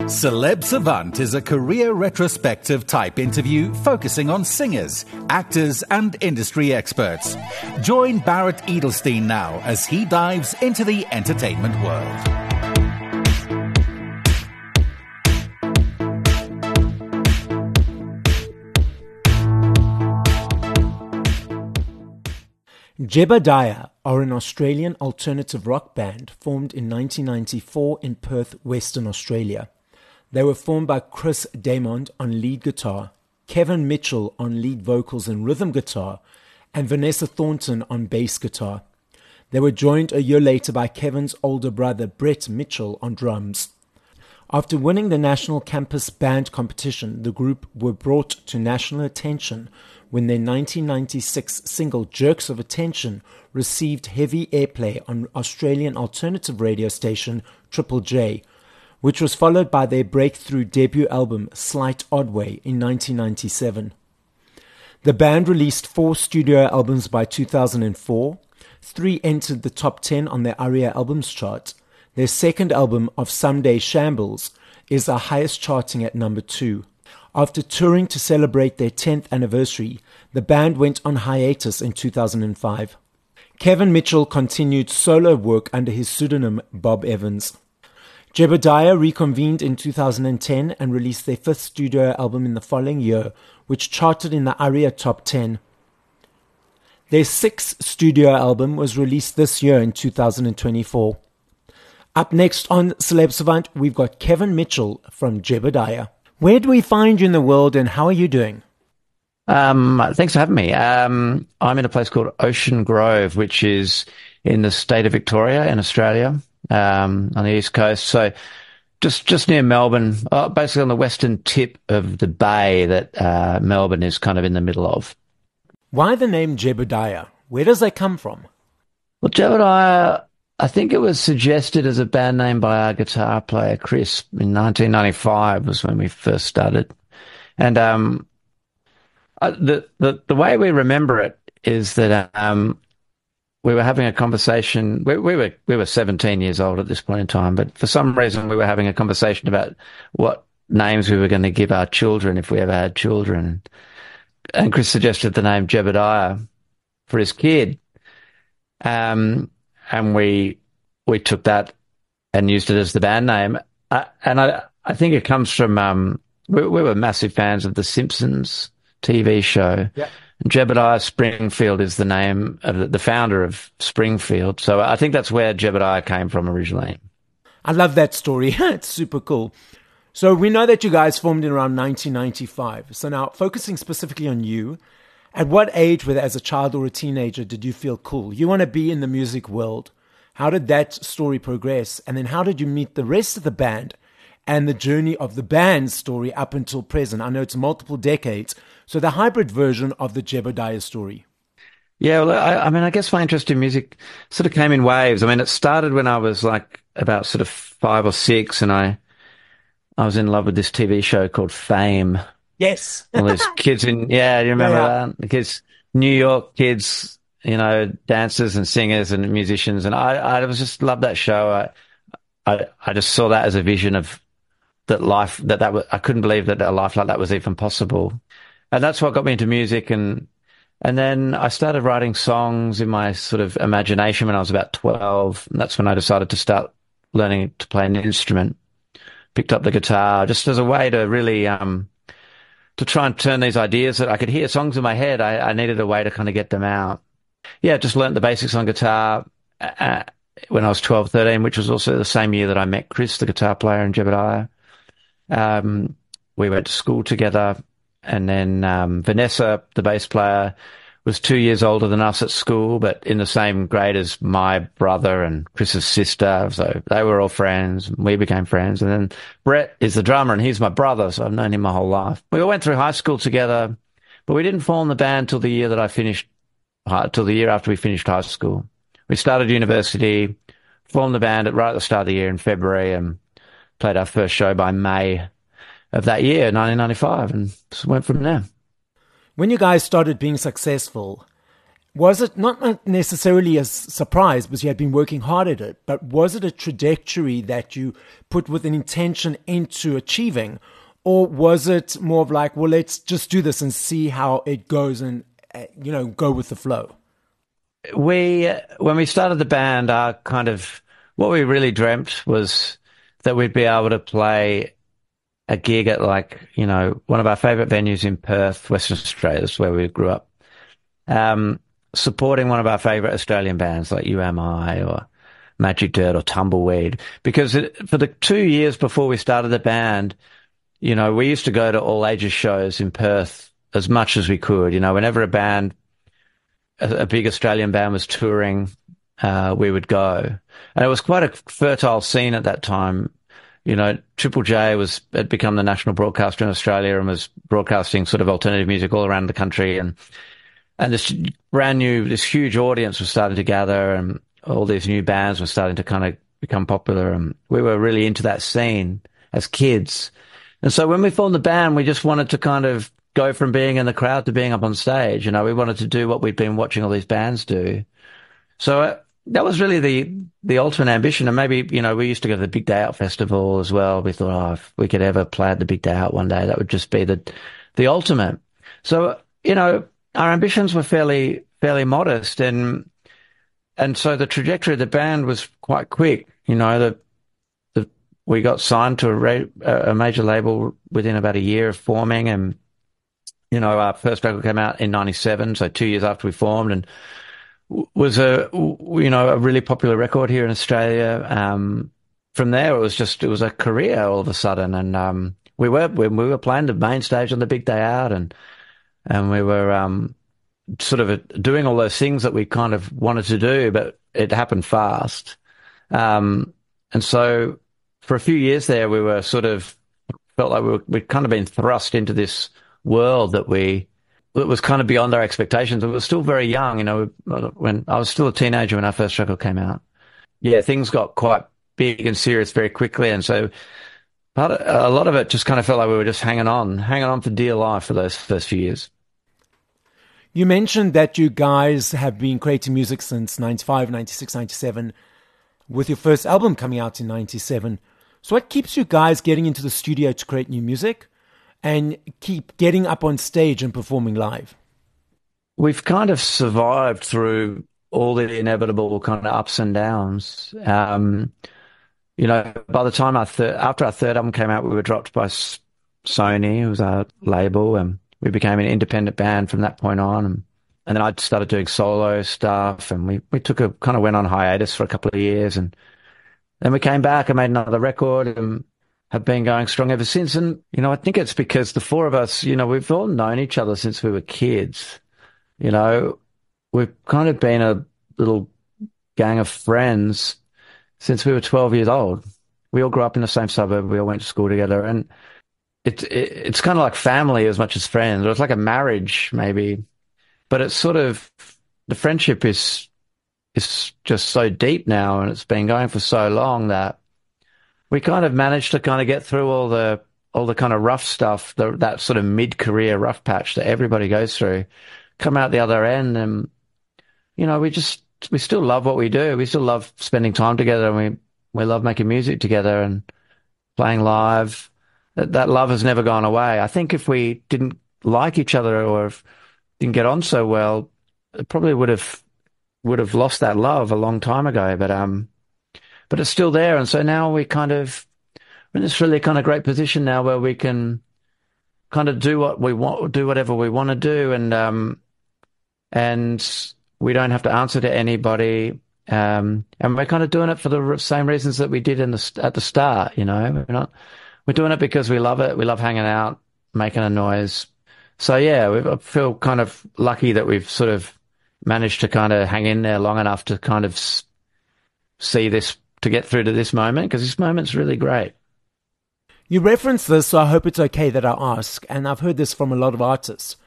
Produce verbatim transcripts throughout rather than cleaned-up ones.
Celeb Savant is a career retrospective type interview focusing on singers, actors, and industry experts. Join Barrett Edelstein now as he dives into the entertainment world. Jebediah are an Australian alternative rock band formed in nineteen ninety-four in Perth, Western Australia. They were formed by Chris Damond on lead guitar, Kevin Mitchell on lead vocals and rhythm guitar, and Vanessa Thornton on bass guitar. They were joined a year later by Kevin's older brother Brett Mitchell on drums. After winning the National Campus Band Competition, the group were brought to national attention when their nineteen ninety-six single Jerks of Attention received heavy airplay on Australian alternative radio station Triple J, which was followed by their breakthrough debut album Slight Oddway in nineteen ninety-seven. The band released four studio albums by two thousand four. Three entered the top ten on their ARIA albums chart. Their second album, Of Someday Shambles, is the highest charting at number two. After touring to celebrate their tenth anniversary, the band went on hiatus in two thousand five. Kevin Mitchell continued solo work under his pseudonym Bob Evans. Jebediah reconvened in two thousand ten and released their fifth studio album in the following year, which charted in the ARIA Top ten. Their sixth studio album was released this year in two thousand twenty-four. Up next on Celeb Savant, we've got Kevin Mitchell from Jebediah. Where do we find you in the world and how are you doing? Um, thanks for having me. Um, I'm in a place called Ocean Grove, which is in the state of Victoria in Australia, um, on the east coast. So just, just near Melbourne, uh, basically on the western tip of the bay that uh, Melbourne is kind of in the middle of. Why the name Jebediah? Where does that come from? Well, Jebediah, I think it was suggested as a band name by our guitar player, Chris, in nineteen ninety-five was when we first started. And um, uh, the, the the way we remember it is that um, we were having a conversation. We, we were we were seventeen years old at this point in time, but for some reason we were having a conversation about what names we were going to give our children if we ever had children. And Chris suggested the name Jebediah for his kid. Um. And we we took that and used it as the band name. Uh, and I I think it comes from, um, we, we were massive fans of The Simpsons T V show. Yeah. And Jebediah Springfield is the name of the, the founder of Springfield. So I think that's where Jebediah came from originally. I love that story. It's super cool. So we know that you guys formed in around nineteen ninety-five. So now focusing specifically on you, at what age, whether as a child or a teenager, did you feel cool? You want to be in the music world. How did that story progress? And then how did you meet the rest of the band and the journey of the band's story up until present? I know it's multiple decades. So the hybrid version of the Jebediah story. Yeah, well, I, I mean, I guess my interest in music sort of came in waves. I mean, it started when I was like about sort of five or six and I, I was in love with this T V show called Fame. Yes. All these kids in, yeah, you remember yeah, yeah. that? The kids, New York kids, you know, dancers and singers and musicians. And I, I was just loved that show. I, I, I just saw that as a vision of that life, that that was, I couldn't believe that a life like that was even possible. And that's what got me into music. And, and then I started writing songs in my sort of imagination when I was about twelve. And that's when I decided to start learning to play an instrument. Picked up the guitar just as a way to really, um, to try and turn these ideas that I could hear songs in my head. I, I needed a way to kind of get them out. Yeah, just learnt the basics on guitar uh, when I was twelve, thirteen, which was also the same year that I met Chris, the guitar player in Jebediah. Um, we went to school together. And then um, Vanessa, the bass player, was two years older than us at school, but in the same grade as my brother and Chris's sister. So they were all friends. And we became friends. And then Brett is the drummer and he's my brother. So I've known him my whole life. We all went through high school together, but we didn't form the band till the year that I finished, uh, till the year after we finished high school. We started university, formed the band at right at the start of the year in February and played our first show by May of that year, nineteen ninety-five, and just went from there. When you guys started being successful, Was it not necessarily a surprise because you had been working hard at it, but was it a trajectory that you put with an intention into achieving? Or was it more of like, well, let's just do this and see how it goes and, uh, you know, go with the flow? We, when we started the band, our kind of, what we really dreamt was that we'd be able to play a gig at like, you know, one of our favorite venues in Perth, Western Australia, that's where we grew up. Um, supporting one of our favorite Australian bands like U M I or Magic Dirt or Tumbleweed. Because it, for the two years before we started the band, you know, we used to go to all ages shows in Perth as much as we could. You know, whenever a band, a, a big Australian band was touring, uh, we would go. And it was quite a fertile scene at that time. You know, Triple J was, had become the national broadcaster in Australia and was broadcasting sort of alternative music all around the country. And, and this brand new, this huge audience was starting to gather and all these new bands were starting to kind of become popular. And we were really into that scene as kids. And so when we formed the band, we just wanted to kind of go from being in the crowd to being up on stage. You know, we wanted to do what we'd been watching all these bands do. So uh, that was really the, the ultimate ambition. And maybe, you know, we used to go to the Big Day Out Festival as well. We thought, oh, if we could ever play at the Big Day Out one day, that would just be the, the ultimate. So, you know, our ambitions were fairly, fairly modest. And, and so the trajectory of the band was quite quick. You know, the, we got signed to a, ra- a major label within about a year of forming. And, you know, our first record came out in ninety-seven, so two years after we formed, and was a, you know, a really popular record here in Australia. Um, from there, it was just, it was a career all of a sudden. And, um, we were, we, we were playing the main stage on the Big Day Out, and, and we were, um, sort of doing all those things that we kind of wanted to do, but it happened fast. Um, and so, for a few years there, we were sort of felt like we were, we'd kind of been thrust into this world that we that was kind of beyond our expectations. We were still very young, you know. When I was still a teenager when our first record came out, yeah, things got quite big and serious very quickly, and so part of, a lot of it just kind of felt like we were just hanging on, hanging on for dear life for those first few years. You mentioned that you guys have been creating music since ninety-five, ninety-six, ninety-seven, with your first album coming out in ninety-seven. So what keeps you guys getting into the studio to create new music and keep getting up on stage and performing live? We've kind of survived through all the inevitable kind of ups and downs. Um, you know, by the time our third, after our third album came out, we were dropped by Sony, who was our label, and we became an independent band from that point on. And, and then I started doing solo stuff, and we, we took a kind of went on hiatus for a couple of years, and then we came back and made another record and have been going strong ever since. And, you know, I think it's because the four of us, you know, we've all known each other since we were kids. You know, we've kind of been a little gang of friends since we were twelve years old. We all grew up in the same suburb. We all went to school together. And it, it, it's kind of like family as much as friends. Or it's like a marriage, maybe. But it's sort of, the friendship is... it's just so deep now, and it's been going for so long that we kind of managed to kind of get through all the all the kind of rough stuff, the, that sort of mid-career rough patch that everybody goes through, come out the other end, and you know, we just we still love what we do. We still love spending time together, and we we love making music together and playing live. That that love has never gone away. I think if we didn't like each other or if didn't get on so well, it probably would have. would have lost that love a long time ago, but um, but it's still there. And so now we kind of, we're in this really kind of great position now where we can kind of do what we want, do whatever we want to do. And, um, and we don't have to answer to anybody. Um, and we're kind of doing it for the same reasons that we did in the, at the start, you know, we're not, we're doing it because we love it. We love hanging out, making a noise. So yeah, we, I feel kind of lucky that we've sort of managed to kind of hang in there long enough to kind of see this, to get through to this moment, because this moment's really great. You referenced this, so I hope it's okay that I ask, and I've heard this from a lot of artists.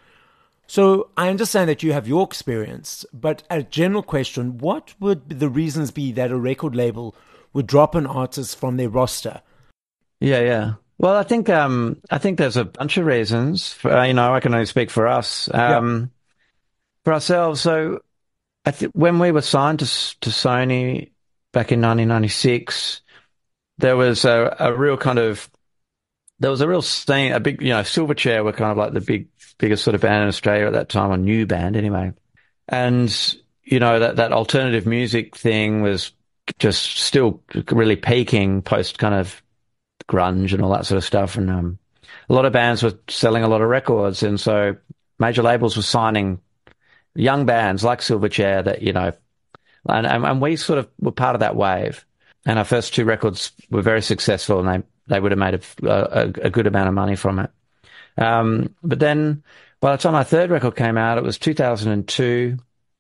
So I understand that you have your experience, but a general question, what would the reasons be that a record label would drop an artist from their roster? Yeah, yeah. Well, I think um, I think there's a bunch of reasons. For, uh, you know, I can only speak for us. Um, yeah. For ourselves, so I th- when we were signed to to Sony back in nineteen ninety-six, there was a, a real kind of there was a real scene, a big, you know, Silverchair were kind of like the big biggest sort of band in Australia at that time, a new band anyway, and you know that that alternative music thing was just still really peaking post kind of grunge and all that sort of stuff, and um, a lot of bands were selling a lot of records, and so major labels were signing young bands like Silverchair that, you know, and, and, and we sort of were part of that wave. And our first two records were very successful, and they, they would have made a, a, a good amount of money from it. Um, but then by the time our third record came out, it was two thousand two,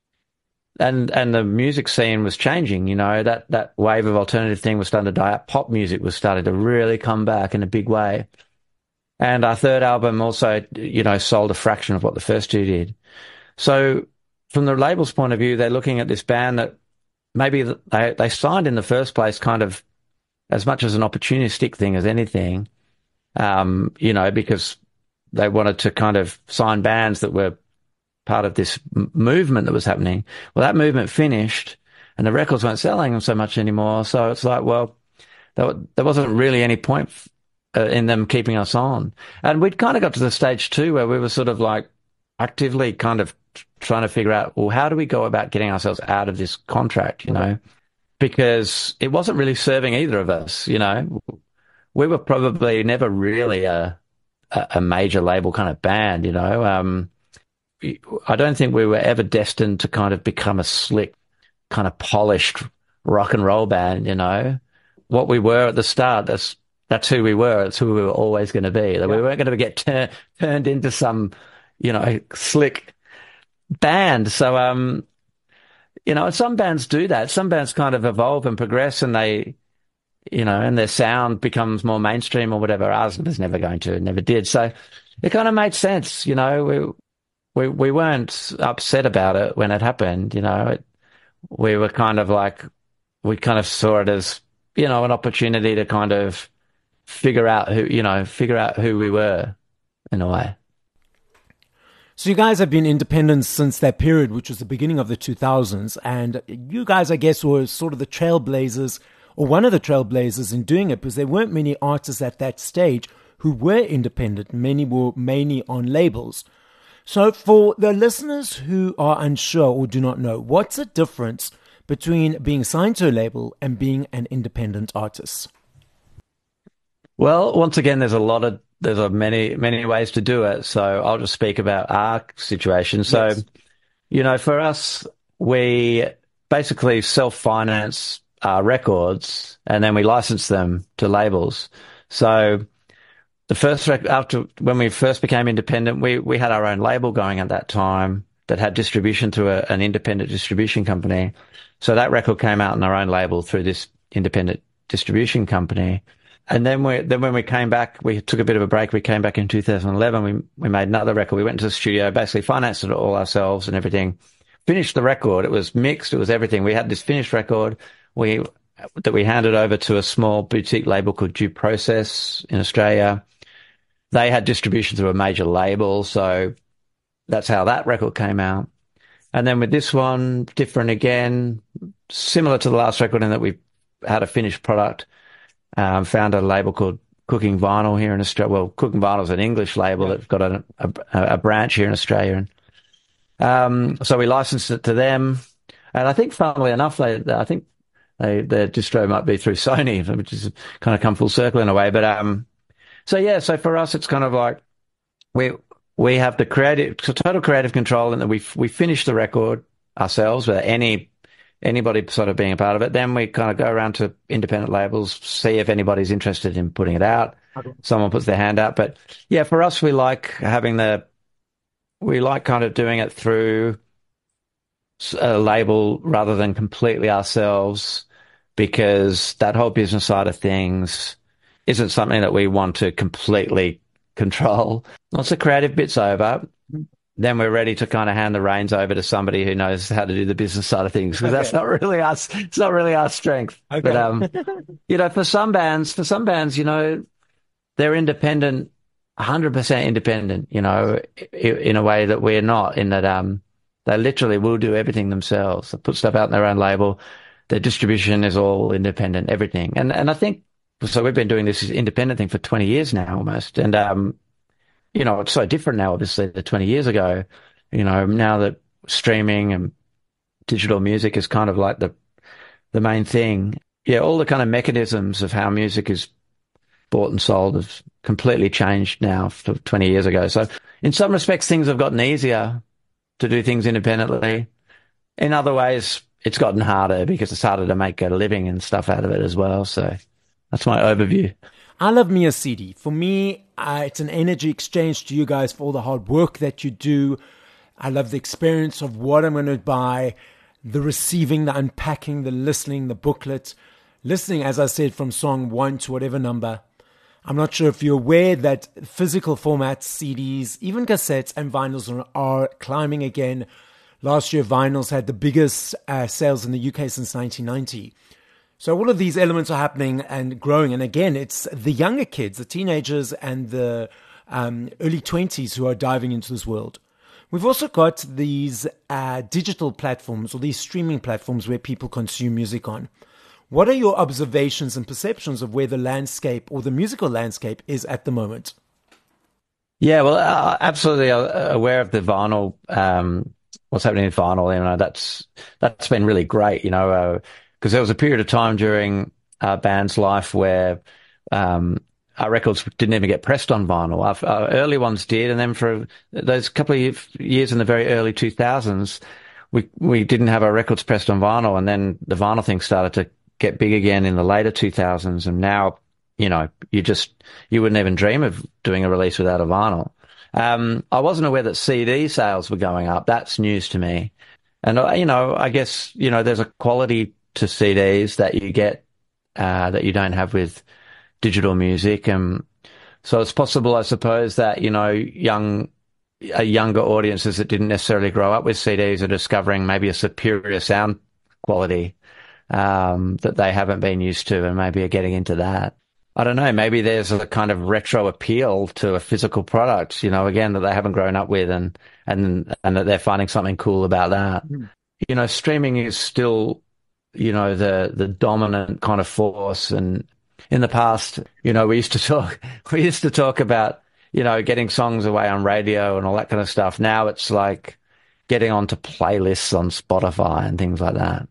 and and the music scene was changing. You know, that, that wave of alternative thing was starting to die out. Pop music was starting to really come back in a big way. And our third album also, you know, sold a fraction of what the first two did. So from the label's point of view, they're looking at this band that maybe they, they signed in the first place kind of as much as an opportunistic thing as anything, um, you know, because they wanted to kind of sign bands that were part of this m- movement that was happening. Well, that movement finished and the records weren't selling them so much anymore. So it's like, well, there, there wasn't really any point f- uh, in them keeping us on. And we'd kind of got to the stage too where we were sort of like actively kind of trying to figure out, well, how do we go about getting ourselves out of this contract, you know, because it wasn't really serving either of us, you know. We were probably never really a, a major label kind of band, you know. Um, I don't think we were ever destined to kind of become a slick, kind of polished rock and roll band, you know. What we were at the start, that's that's who we were. It's who we were always going to be. Yeah. We weren't going to get tur- turned into some, you know, slick band. So, um, you know, some bands do that. Some bands kind of evolve and progress, and they, you know, and their sound becomes more mainstream or whatever. Ours was never going to, never did. So it kind of made sense, you know. We we we weren't upset about it when it happened, you know. It, we were kind of like, we kind of saw it as, you know, an opportunity to kind of figure out who, you know, figure out who we were in a way. So you guys have been independent since that period, which was the beginning of the two thousands. And you guys, I guess, were sort of the trailblazers, or one of the trailblazers in doing it, because there weren't many artists at that stage who were independent. Many were mainly on labels. So for the listeners who are unsure or do not know, what's the difference between being signed to a label and being an independent artist? Well, once again, there's a lot of There's a many, many ways to do it. So I'll just speak about our situation. So, yes. You know, for us, we basically self-finance our records and then we license them to labels. So the first, rec- after when we first became independent, we, we had our own label going at that time that had distribution through a, an independent distribution company. So that record came out on our own label through this independent distribution company. And then we, then when we came back, we took a bit of a break. We came back in two thousand eleven. We, we made another record. We went to the studio, basically financed it all ourselves and everything. Finished the record. It was mixed. It was everything. We had this finished record. We, that we handed over to a small boutique label called Due Process in Australia. They had distribution through a major label. So that's how that record came out. And then with this one, different again, similar to the last record in that we had a finished product. Um, found a label called Cooking Vinyl here in Australia. Well, Cooking Vinyl is an English label yeah. that's got a, a, a branch here in Australia. And, um, so we licensed it to them. And I think, funnily enough, they, I think they, their distro might be through Sony, which is kind of come full circle in a way. But, um, so yeah, so for us, it's kind of like we, we have the creative, total creative control, and that we, we finish the record ourselves without any anybody sort of being a part of it. Then we kind of go around to independent labels, see if anybody's interested in putting it out. Okay. Someone puts their hand out. But yeah, for us, we like having the, we like kind of doing it through a label rather than completely ourselves, because that whole business side of things isn't something that we want to completely control. Once the creative bit's over, then we're ready to kind of hand the reins over to somebody who knows how to do the business side of things, because okay. that's not really us. It's not really our strength. Okay. But, um, you know, for some bands, for some bands, you know, they're independent, one hundred percent independent, you know, in a way that we're not, in that, um, They literally will do everything themselves. They put stuff out on their own label. Their distribution is all independent, everything. And and I think, so we've been doing this independent thing for twenty years now almost. And, um, you know, it's so different now, obviously, than twenty years ago. You know, now that streaming and digital music is kind of like the the main thing. Yeah, all the kind of mechanisms of how music is bought and sold have completely changed now from twenty years ago. So in some respects, things have gotten easier to do things independently. In other ways, it's gotten harder because it's harder to make a living and stuff out of it as well. So that's my overview. I love me a C D. For me, uh, it's an energy exchange to you guys for all the hard work that you do. I love the experience of what I'm going to buy, the receiving, the unpacking, the listening, the booklet. Listening, as I said, from song one to whatever number. I'm not sure if you're aware that physical formats, C Ds, even cassettes and vinyls are, are climbing again. Last year, vinyls had the biggest uh, sales in the U K since nineteen ninety. So all of these elements are happening and growing. And again, it's the younger kids, the teenagers and the um, early twenties who are diving into this world. We've also got these uh, digital platforms or these streaming platforms where people consume music on. What are your observations and perceptions of where the landscape or the musical landscape is at the moment? Yeah, well, uh, absolutely aware of the vinyl, um, what's happening in vinyl. You know, that's that's been really great, you know, because uh, there was a period of time during our band's life where um, our records didn't even get pressed on vinyl. Our, our early ones did, and then for those couple of years in the very early two thousands, we we didn't have our records pressed on vinyl, and then the vinyl thing started to get big again in the later two thousands, and now, you know, you just, you wouldn't even dream of doing a release without a vinyl. Um, I wasn't aware that C D sales were going up. That's news to me. And, you know, I guess, you know, there's a quality to C Ds that you get, uh, that you don't have with digital music. And so it's possible, I suppose, that, you know, young, uh, younger audiences that didn't necessarily grow up with C Ds are discovering maybe a superior sound quality um, that they haven't been used to, and maybe are getting into that. I don't know, maybe there's a kind of retro appeal to a physical product, you know, again, that they haven't grown up with, and, and, and that they're finding something cool about that. Mm. You know, streaming is still, you know, the, the dominant kind of force. And in the past, you know, we used to talk, we used to talk about, you know, getting songs away on radio and all that kind of stuff. Now it's like getting onto playlists on Spotify and things like that.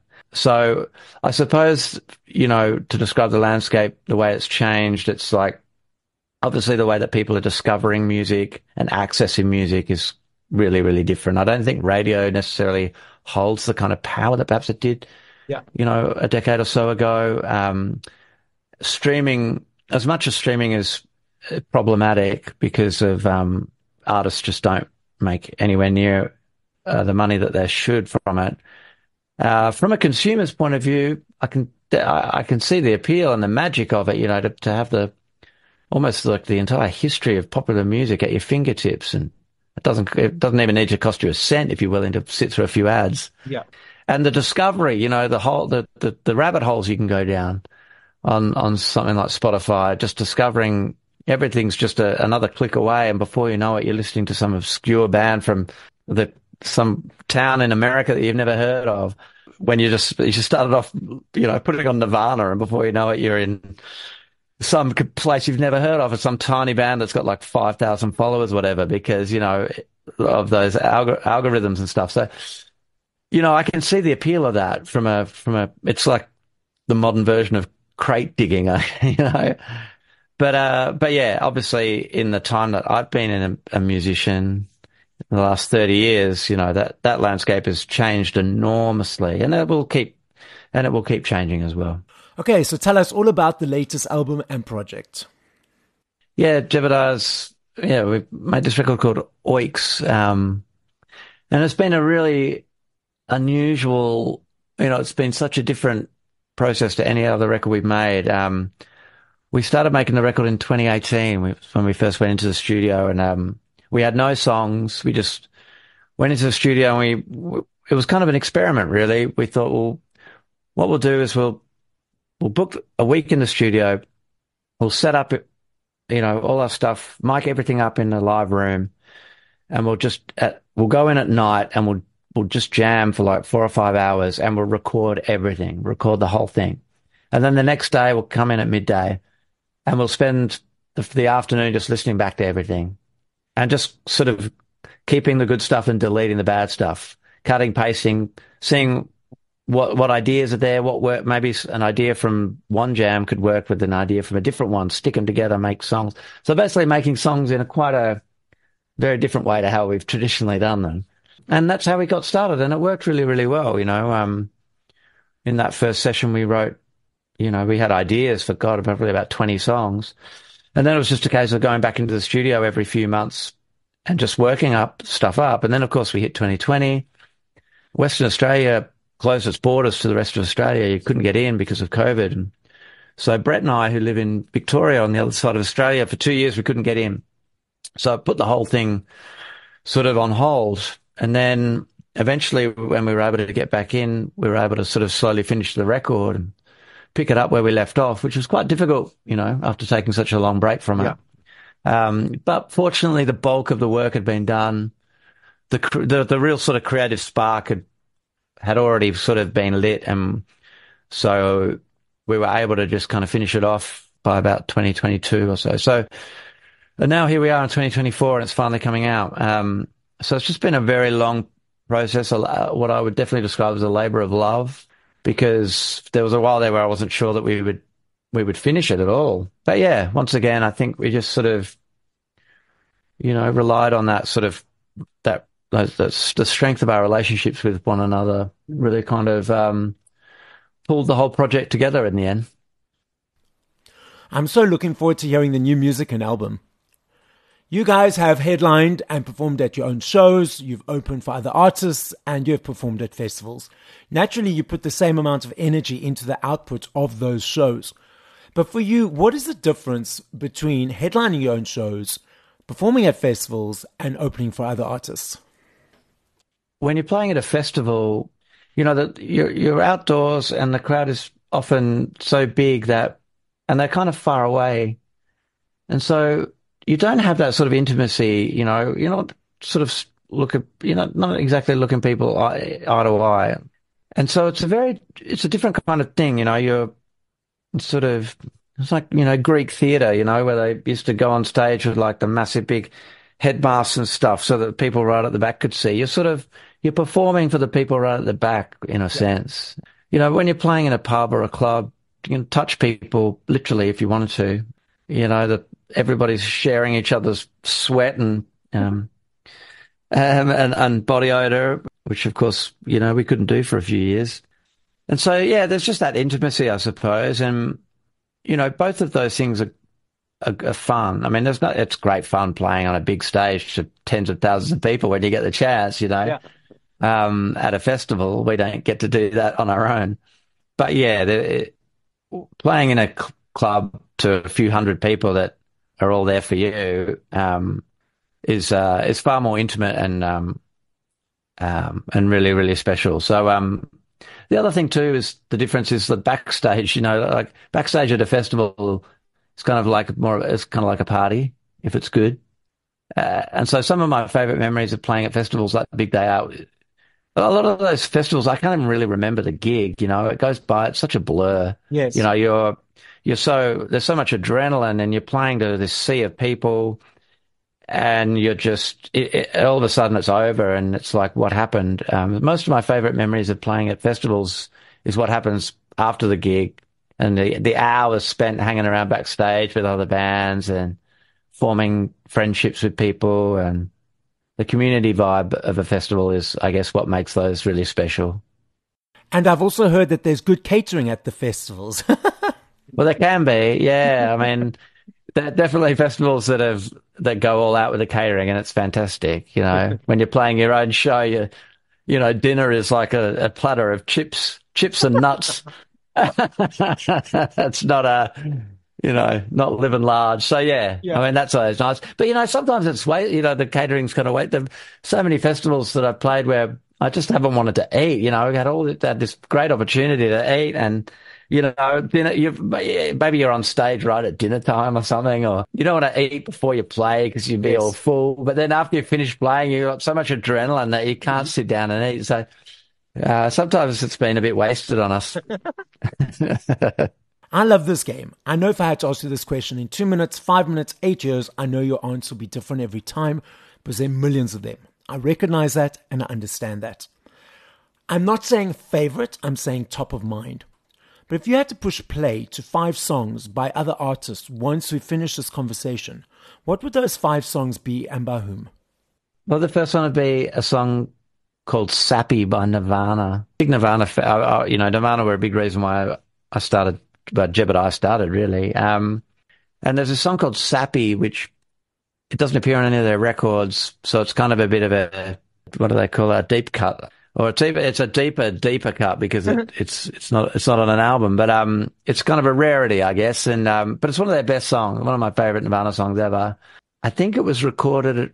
So I suppose, you know, to describe the landscape, the way it's changed, it's like obviously the way that people are discovering music and accessing music is really, really different. I don't think radio necessarily holds the kind of power that perhaps it did, yeah, you know, a decade or so ago. Um, streaming, as much as streaming is problematic because of um, artists just don't make anywhere near uh, the money that they should from it. Uh, from a consumer's point of view, I can I can see the appeal and the magic of it, you know, to, to have the almost like the entire history of popular music at your fingertips, and it doesn't it doesn't even need to cost you a cent if you're willing to sit through a few ads. Yeah, and the discovery, you know, the whole the the, the rabbit holes you can go down on on something like Spotify, just discovering everything's just a, another click away, and before you know it, you're listening to some obscure band from the some town in America that you've never heard of. When you just you just started off, you know, putting on Nirvana, and before you know it, you're in some place you've never heard of, or some tiny band that's got like five thousand followers, whatever, because, you know, of those algor- algorithms and stuff. So, you know, I can see the appeal of that from a from a. It's like the modern version of crate digging, you know. But uh, but yeah, obviously, in the time that I've been in a, a musician, in the last thirty years, you know, that, that landscape has changed enormously, and it will keep, and it will keep changing as well. Okay. So tell us all about the latest album and project. Yeah. Jebediah's, yeah, we made this record called Oiks. Um, and it's been a really unusual, you know, it's been such a different process to any other record we've made. Um, we started making the record in twenty eighteen when we first went into the studio, and, um, we had no songs. We just went into the studio, and we, it was kind of an experiment, really. We thought, well, what we'll do is we'll, we'll book a week in the studio. We'll set up, you know, all our stuff, mic everything up in a live room, and we'll just, at, we'll go in at night, and we'll we'll just jam for like four or five hours and we'll record everything, record the whole thing. And then the next day we'll come in at midday and we'll spend the, the afternoon just listening back to everything and just sort of keeping the good stuff and deleting the bad stuff, cutting, pasting, seeing what what ideas are there, what work, maybe an idea from one jam could work with an idea from a different one, stick them together, make songs. So basically making songs in a quite a very different way to how we've traditionally done them. And that's how we got started. And it worked really, really well. You know, um, in that first session we wrote, you know, we had ideas for God, probably about twenty songs. And then it was just a case of going back into the studio every few months and just working up stuff up. And then, of course, we hit twenty twenty. Western Australia closed its borders to the rest of Australia. You couldn't get in because of COVID. And so Brett and I, who live in Victoria on the other side of Australia, for two years we couldn't get in. So I put the whole thing sort of on hold. And then eventually when we were able to get back in, we were able to sort of slowly finish the record and pick it up where we left off, which was quite difficult, you know, after taking such a long break from it. Yeah. Um, but fortunately, the bulk of the work had been done. The, the the real sort of creative spark had had already sort of been lit, and so we were able to just kind of finish it off by about twenty twenty-two or so. So, and now here we are in twenty twenty-four, and it's finally coming out. Um, so it's just been a very long process, what I would definitely describe as a labor of love, because there was a while there where I wasn't sure that we would we would finish it at all. But yeah, once again, I think we just sort of, you know, relied on that sort of that. That's the strength of our relationships with one another really kind of um, pulled the whole project together in the end. I'm so looking forward to hearing the new music and album. You guys have headlined and performed at your own shows, you've opened for other artists, and you've performed at festivals. Naturally, you put the same amount of energy into the output of those shows. But for you, what is the difference between headlining your own shows, performing at festivals, and opening for other artists? When you're playing at a festival, you know, that you're, you're outdoors and the crowd is often so big that, and they're kind of far away. And so you don't have that sort of intimacy, you know, you're not sort of look at, you know, not exactly looking people eye, eye to eye. And so it's a very, it's a different kind of thing, you know, you're sort of, it's like, you know, Greek theatre, you know, where they used to go on stage with like the massive big headmasks and stuff so that people right at the back could see. You're sort of, you're performing for the people right at the back, in a yeah. sense. You know, when you're playing in a pub or a club, you can touch people literally if you wanted to. You know, that everybody's sharing each other's sweat and, um, um, and, and body odor, which of course, you know, we couldn't do for a few years. And so, yeah, there's just that intimacy, I suppose. And, you know, both of those things are, are, are fun. I mean, there's not, it's great fun playing on a big stage to tens of thousands of people when you get the chance, you know. Yeah. Um, at a festival, we don't get to do that on our own. But yeah, the, playing in a cl- club to a few hundred people that are all there for you, um, is, uh, is far more intimate and, um, um, and really, really special. So, um, the other thing too is the difference is the backstage, you know, like backstage at a festival is kind of like more, it's kind of like a party if it's good. Uh, and so some of my favorite memories of playing at festivals like Big Day Out, a lot of those festivals, I can't even really remember the gig, you know, it goes by, it's such a blur. Yes. You know, you're, you're so, there's so much adrenaline and you're playing to this sea of people and you're just, it, it, all of a sudden it's over and it's like, what happened? Um, most of my favorite memories of playing at festivals is what happens after the gig and the, the hours spent hanging around backstage with other bands and forming friendships with people, and the community vibe of a festival is, I guess, what makes those really special. And I've also heard that there's good catering at the festivals. Well, there can be, yeah. I mean, there are definitely festivals that have that go all out with the catering, and it's fantastic. You know, when you're playing your own show, you you know, dinner is like a, a platter of chips, chips and nuts. It's not a, you know, not living large. So yeah, yeah. I mean, that's always nice. But you know, sometimes it's way, you know, the catering's kind of wait. There's so many festivals that I've played where I just haven't wanted to eat. You know, I had all this, had this great opportunity to eat, and you know, dinner, you've, maybe you're on stage right at dinner time or something, or you don't want to eat before you play because you'd be yes. all full. But then after you finish playing, you've got so much adrenaline that you can't mm-hmm. sit down and eat. So uh, sometimes it's been a bit wasted on us. I love this game. I know if I had to ask you this question in two minutes, five minutes, eight years, I know your answer will be different every time because there are millions of them. I recognize that and I understand that. I'm not saying favorite, I'm saying top of mind. But if you had to push play to five songs by other artists once we finish this conversation, what would those five songs be and by whom? Well, the first one would be a song called Sappy by Nirvana. Big Nirvana, you know, Nirvana were a big reason why I started, but Jebediah started really. Um, and there's a song called Sappy, which it doesn't appear on any of their records. So it's kind of a bit of a, what do they call it, a deep cut. Or it's even, it's a deeper, deeper cut because it, it's it's not it's not on an album, but um, it's kind of a rarity, I guess. And um, but it's one of their best songs, one of my favorite Nirvana songs ever. I think it was recorded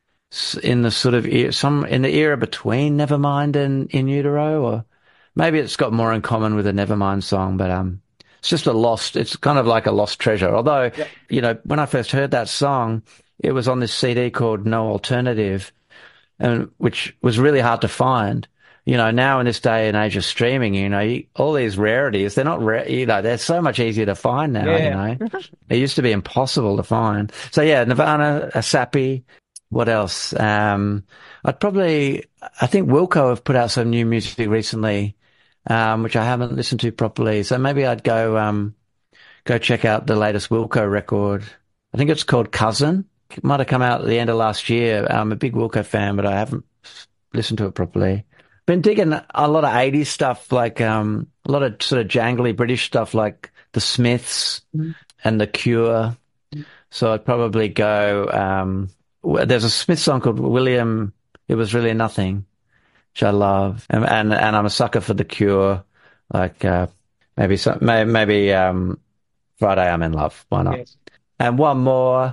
in the sort of some in the era between Nevermind and In Utero, or maybe it's got more in common with a Nevermind song. But um, it's just a lost. It's kind of like a lost treasure. Although, yeah. you know, when I first heard that song, it was on this C D called No Alternative. And which was really hard to find. You know, now in this day and age of streaming, you know, you, all these rarities, they're not rare, you know, they're so much easier to find now, yeah. you know. It used to be impossible to find. So yeah, Nirvana, a Sappy, what else? Um, I'd probably, I think Wilco have put out some new music recently, um, which I haven't listened to properly. So maybe I'd go, um, go check out the latest Wilco record. I think it's called Cousin. It might have come out at the end of last year. I'm a big Wilco fan, but I haven't listened to it properly. Been digging a lot of eighties stuff, like um, a lot of sort of jangly British stuff like The Smiths mm. and The Cure. Mm. So I'd probably go, um, there's a Smith song called William, It Was Really Nothing, which I love. And and, and I'm a sucker for The Cure, like uh, maybe, some, maybe, maybe um, Friday I'm in Love. Why not? Yes. And one more.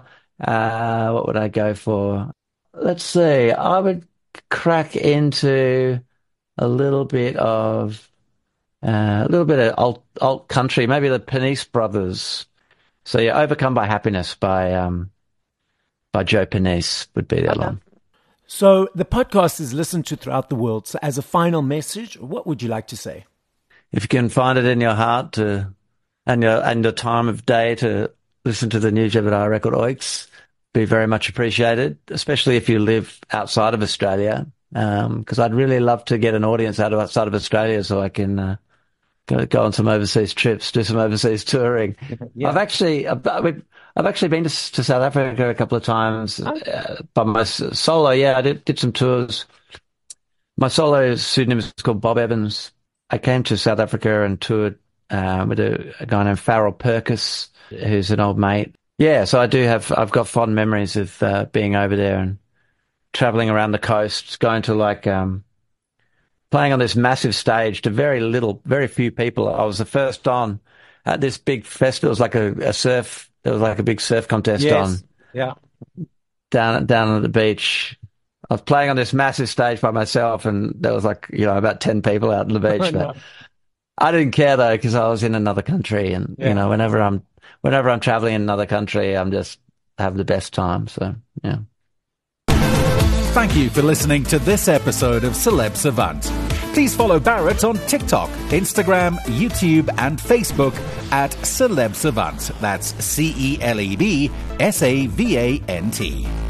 Uh, what would I go for? Let's see. I would crack into a little bit of uh, a little bit of alt, alt country, maybe the Panisse Brothers. So yeah, Overcome by Happiness by um by Joe Panisse would be the other one. So the podcast is listened to throughout the world. So as a final message, what would you like to say? If you can find it in your heart to and your and your time of day to listen to the new Jebediah record, Oix, be very much appreciated, especially if you live outside of Australia, because um, I'd really love to get an audience out of outside of Australia so I can uh, go, go on some overseas trips, do some overseas touring. Yeah. I've actually I've, I've actually been to, to South Africa a couple of times uh, by my solo. Yeah, I did, did some tours. My solo pseudonym is called Bob Evans. I came to South Africa and toured uh, with a, a guy named Farrell Perkis, who's an old mate. Yeah, so I do have, I've got fond memories of uh, being over there and traveling around the coast, going to like, um, playing on this massive stage to very little, very few people. I was the first on at this big festival. It was like a, a surf, there was like a big surf contest yes. on. Yeah. Down, down at the beach. I was playing on this massive stage by myself and there was like, you know, about ten people out on the beach. no. But I didn't care though, because I was in another country and, yeah. you know, whenever I'm, Whenever I'm traveling in another country, I'm just have the best time. So, yeah. Thank you for listening to this episode of Celeb Savant. Please follow Barrett on TikTok, Instagram, YouTube, and Facebook at Celeb Savant. That's C E L E B S A V A N T.